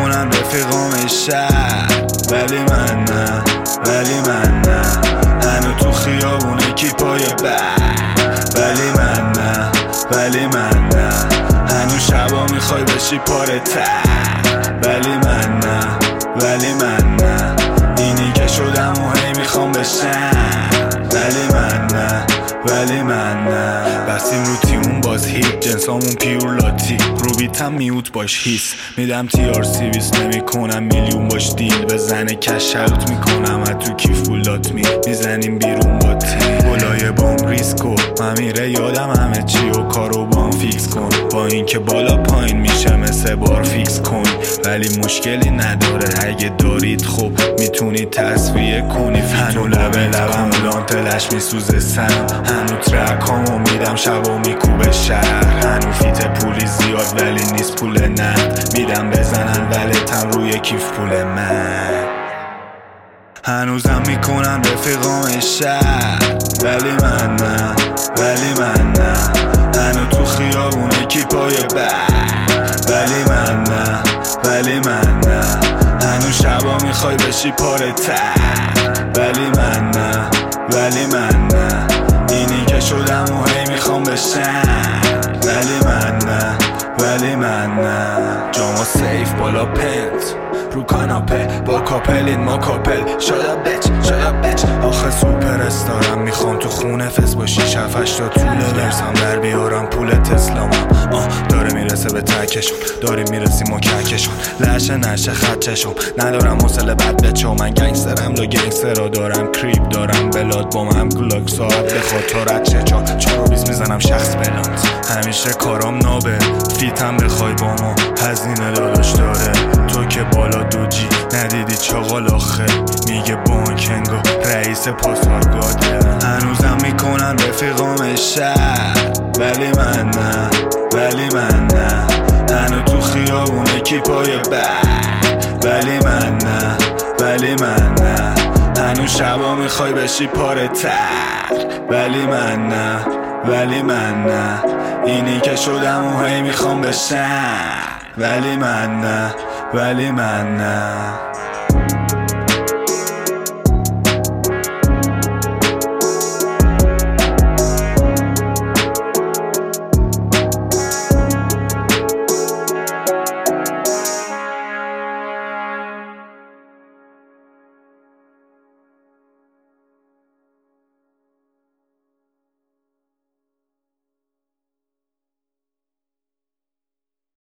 میکنن رفیقام شهر، ولی من نه، ولی من نه. هنو تو خیابونه کی پای ولی من نه، ولی من نه. هنو شبا میخوای بشی پاره ولی من نه، ولی من نه. اینی که شدم و هی میخوام بشم، ولی من نه، ولی من نه. بسیم رو تیمون باز هیت، جنسامون پیور لاتی، رو بیتم میوت باش هیس، میدم TRC ویس، نمی کنم میلیون باش دیل، بزنه کش شلوت میکنم از تو کیف بولات میزنیم بیرون با تیم، بلای بام ریسکو من میره یادم همه چی و کارو بام فیکس کن، با این که بالا پایین میشه مثل بار فیکس کن، ولی مشکلی نداره اگه دارید خب میتونید تصفیه کنی. هنو لبم لانتلش میسوزه سم، هنو ترکامو میدم شبا میکوبه شهر، هنو فیت پولی زیاد ولی نیست پول نه، میدم بزنن ولتم روی کیف پول من. هنوزم میکنن رفیقام شهر، ولی من نه، ولی من نه. هنو تو خیابونه کی پای ولی من نه، ولی من نه. هنو شبا میخوای بشی پاره ولی من نه، ولی من نه. اینی که شدم و هی میخوام بشم، ولی من نه، ولی من نه. جاما سیف بالا پنت رو کاناپه با کاپلین ما کاپل، شاید بچ آخه سوپر استارم، میخوام تو خونه فس با 6-7-8 تا طوله برسم در بیارم پول تسلامم. داره میرسه به تکشون، داریم میرسیم و ککشون، لشه نشه خدچشون، ندارم حوصله بد بچه من گنگسترم لا گنگسترا دارم، کریپ دارم بلاد با من گلاک ساعت بخواد تا رد شه 4-20 میزنم شخص بلانت، همیشه کارام نابه فیتم بخوای با ما هزینه داداش داره، تو که بالا دوجی ندیدی چاقال آخه، میگه بانکنگو رئیس پاسارگاده. هنوزم میکنن رفیقام شهر، ولی من نه، ولی من نه. هنو تو خیابونه کی پای ولی من نه، ولی من نه. هنو شبا میخوای بشی پاره ولی من نه، ولی من نه. اینی که شدم و هی میخوام بشم، ولی من نه، ولی من نه.